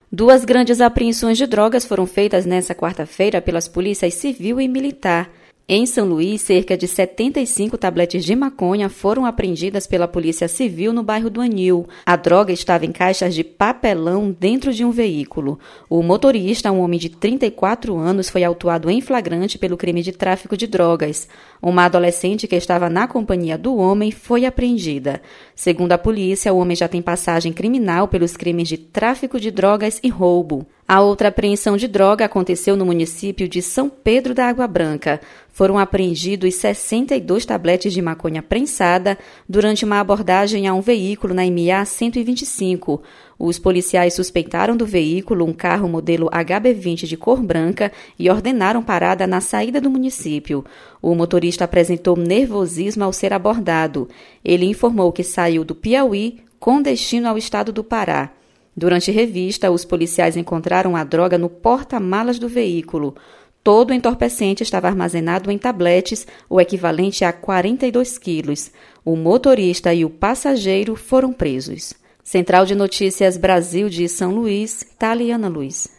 2 grandes apreensões de drogas foram feitas nesta quarta-feira pelas polícias civil e militar. Em São Luís, cerca de 75 tabletes de maconha foram apreendidas pela Polícia Civil no bairro do Anil. A droga estava em caixas de papelão dentro de um veículo. O motorista, um homem de 34 anos, foi autuado em flagrante pelo crime de tráfico de drogas. Uma adolescente que estava na companhia do homem foi apreendida. Segundo a polícia, o homem já tem passagem criminal pelos crimes de tráfico de drogas e roubo. A outra apreensão de droga aconteceu no município de São Pedro da Água Branca. Foram apreendidos 62 tabletes de maconha prensada durante uma abordagem a um veículo na MA 125. Os policiais suspeitaram do veículo um carro modelo HB20 de cor branca e ordenaram parada na saída do município. O motorista apresentou nervosismo ao ser abordado. Ele informou que saiu do Piauí com destino ao estado do Pará. Durante revista, os policiais encontraram a droga no porta-malas do veículo. Todo o entorpecente estava armazenado em tabletes, o equivalente a 42 quilos. O motorista e o passageiro foram presos. Central de Notícias Brasil de São Luís, Taliana Luiz.